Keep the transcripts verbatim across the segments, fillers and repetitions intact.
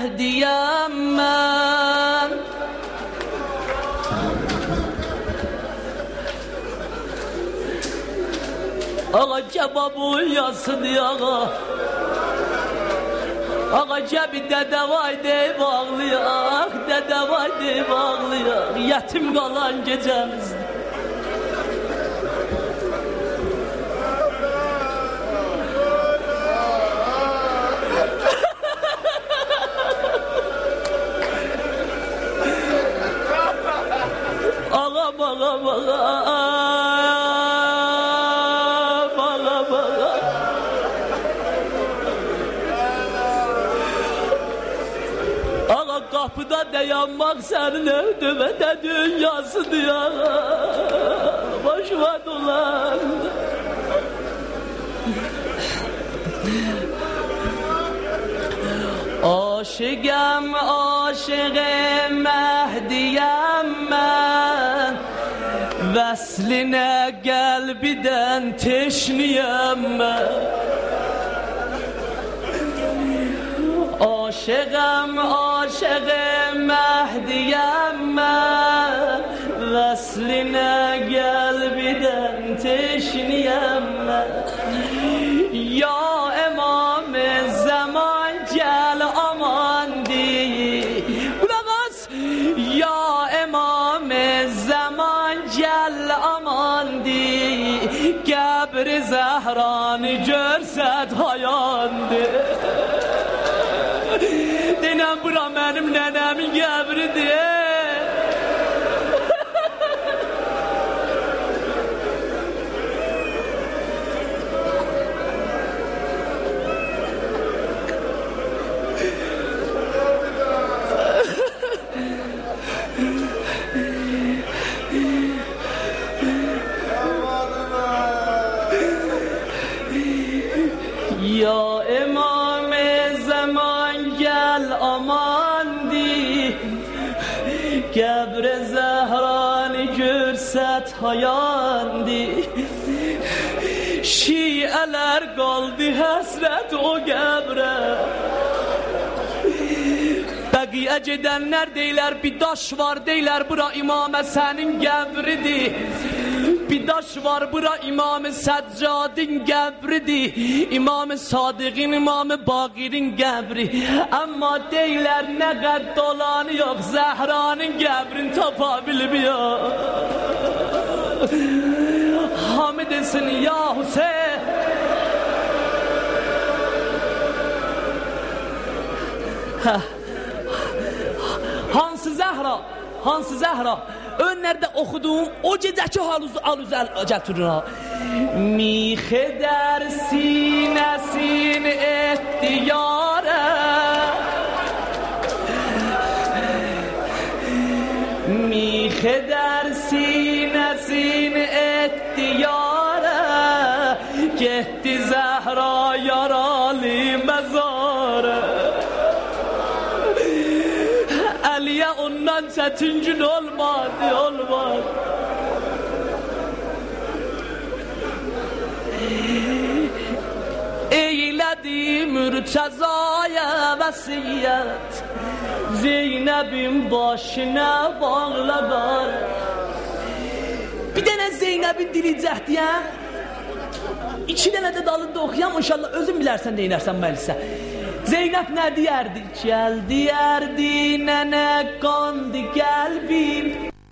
مهدیم من. آقا کبابو یاسدی آقا آقا کبی دədəvay deyib ağlayaq, dədəvay deyib ağlayaq, yetim qalan gecəmizdir. Ağam, ağam, ağam. Kapıda dayanmak senin ödümede dünyası diyor. Başıma dolan. Aşıkım, aşığım Mehdiyem ben. Vesline kalbiden teşniyem ben. Aşığım, aşığım Mehdiyem ben. Vesline kalbiden teşniyem ben. Ya İmam-ı Zaman gel aman di. Kulak as. Ya İmam-ı Zaman gel aman di. Kabr-i Zehran'ı görsed hayandı. Denen bura benim nenemin qəbridir. Ya İmam-ı Zaman gel aman di. Kabr-i Zehran'ı görset hayandi. Şiiler kaldı hasret o kabre. Baqiye gidenler deyler bir daş var deyler bura İmam Həsənin qəbridir. Bir daş var bura İmam-ı Səccadin qəbridir. İmam-ı Sadiqin, İmam-ı Baqirin qəbri. Amma deyler ne qəd dolanı yok Zəhranın qəbrini tapa bilmiyor. Hamid etsin ya Hüseyin. Hansı Zəhra? Hansı Zəhra? Önlərdə oxuduğum o gecəki haluzu alüzəl gətirir ha. Mixə der sinəsin etdi yarə. Mixə der sinəsin etdi yarə. Getdi Zəhra yaralı məzarə. Aliye ondan çetin gün olmadı, olmadı. Eyledi Mürteza'ya vasiyet. Zeynep'in başına bağladılar. Bir tane Zeynep'in dileyecek diye. İki tane de dalında okuyam inşallah özün bilərsən deyinərsən Məlisə. Zeynep ne diyerdi? Gel diyerdi nene kandı kalbim.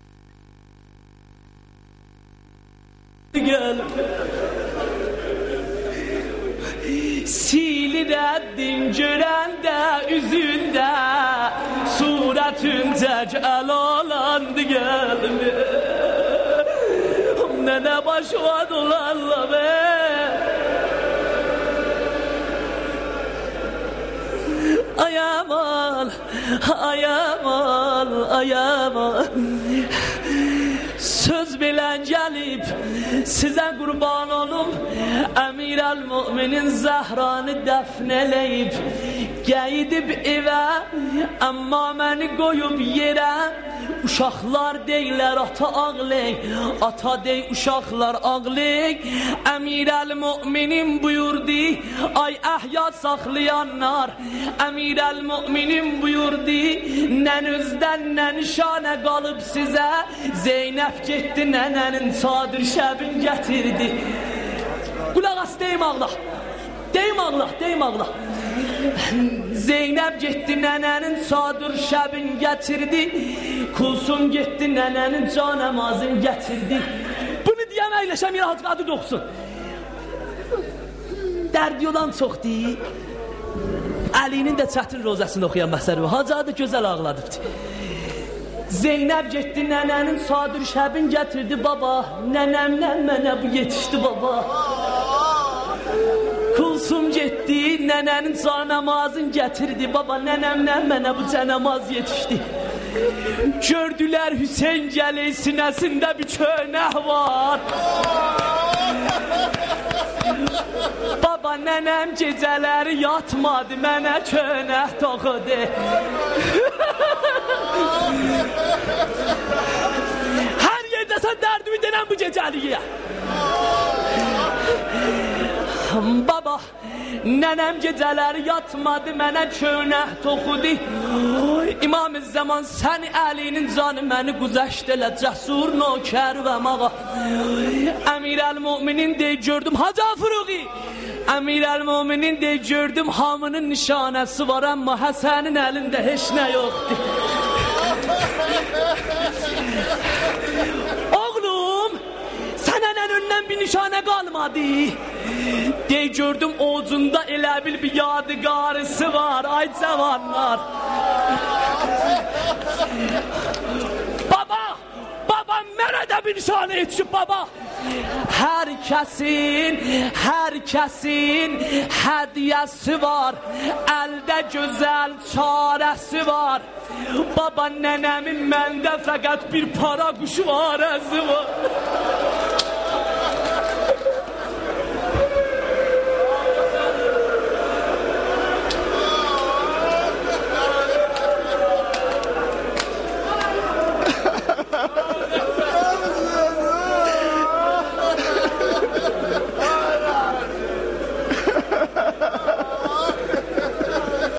Gel. Silinedin görende üzünde suretünce celalandı gelme. Nene başıma dolanla be. Ayam al, ayam al, ayam al. Söz bilen gelip size kurban olum. Emir el-Müminin Zəhranı defneleyip gidip eve. Ama beni koyup yere uşaqlar deylər ata ağlayın, ata dey uşaqlar ağlayın. Əmirəl-Möminin buyurdu, ay əhya saxlayanlar. Əmirəl-Möminin buyurdu, nən özdən nə nişanə qalıb sizə. Zeynəb getdi nənənin çadır şəbin gətirdi. Qulaq as, deyim ağla, deyim ağla, deyim ağla. Zeynəb getdi nənənin çadır şəbin gətirdi. Kulsum getdi nənənin can namazın gətirdi. Bunu deyəm əyləşəm yerə Hacı Qadir oxusun. Dərdi olan çoxdur. Əlinin də çətin rozəsini oxuyan məsələ var. Hacı Qadir gözəl ağladıbdı. Zeynəb getdi nənənin çadır şəbin gətirdi baba. Nənəmlə mənə bu yetişdi baba. Kulsum getdi nənənin can namazın gətirdi baba. Nənəmlə mənə bu can namaz yetişdi. Gördülər Hüseyin gəlir sinəsində bir çönək var. Baba nənəm gecələri yatmadı, mənə çönək toxudu. Hər yerdə sən dərdimi denən bu gecəliyə. Baba, nənəm gecələri yatmadı, mənə çönək toxudu. İmam-ı Zaman səni əlinin canı məni quzəşd elə cəsur nökərvəm ağa. Əmirəl-Möminin dey gördüm Hacı Fıruği. Əmirəl-Möminin dey gördüm hamının nişanəsi var, amma Həsənin əlində heç nə yoxdur. Oğlum, sənənin önündən bir nişanə qalmadı. Dey gördüm oğcunda elə bil bir yadigarısı var, ay cavanlar. Baba, baba mənə də bir nişanə yetişib baba. Hər kəsin, hər kəsin hədiyəsi var, əldə gözəl çarəsi var. Baba nənəmin məndə fəqət bir para quşu arəzi var.